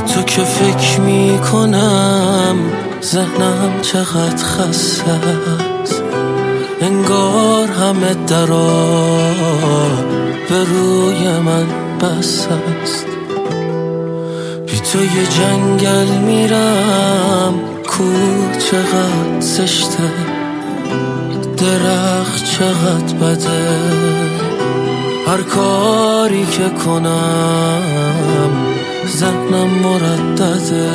تو که فکر میکنم ذهنم چقدر خسته است، انگار همه درا به روی من بس است. بی تو یه جنگل میرم، کوه چقدر زشته، درخت چقدر بده، هر کاری که کنم ذهنم مردده،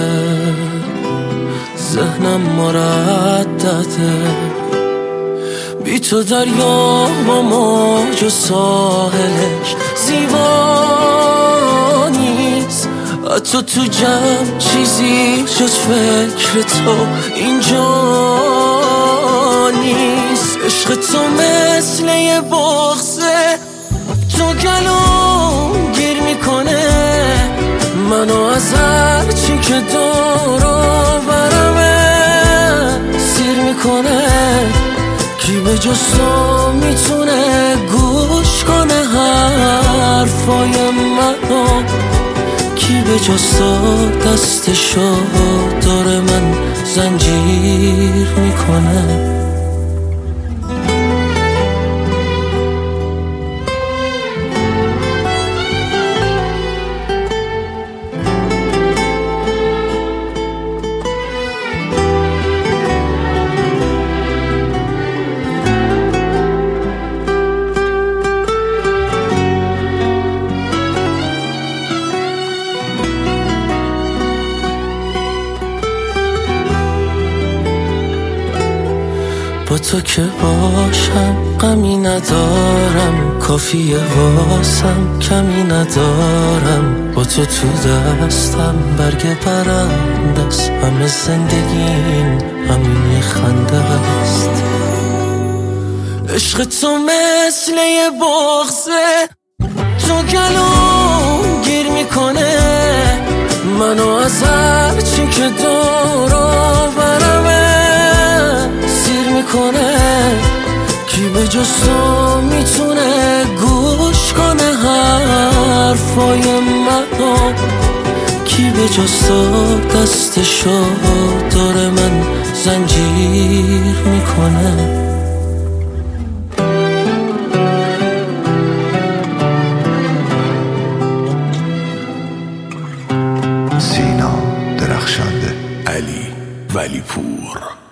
ذهنم مردده. بی تو دریا با موج و ساحلش زیبا نیست، حتی تو جمع چیزی جز فکر تو اینجا نیست. عشق تو مثل یه بغضه، تو گلوم گیر میکنه منو از هر چی که دور و برمه سیر میکنه. کی به جز تو میتونه گوش کنه حرفای منو، کی به جز تو دستشو دور من زنجیر میکنه. با تو که باشم غمی ندارم، کافیه واسم کمی ندارم. با تو دستم برگ پرنده است، همه زندگیم همین یه خنده است. عشق تو مثل یه بغضه، تو گلوم گیر میکنه منو از هر چی که دور و برمه سیر میکنه. کی به جز تو میتونه گوش کنه حرفای منو، کی به جز تو دستشو دور من زنجیر میکنه. سینا درخشنده، علی ولیپور.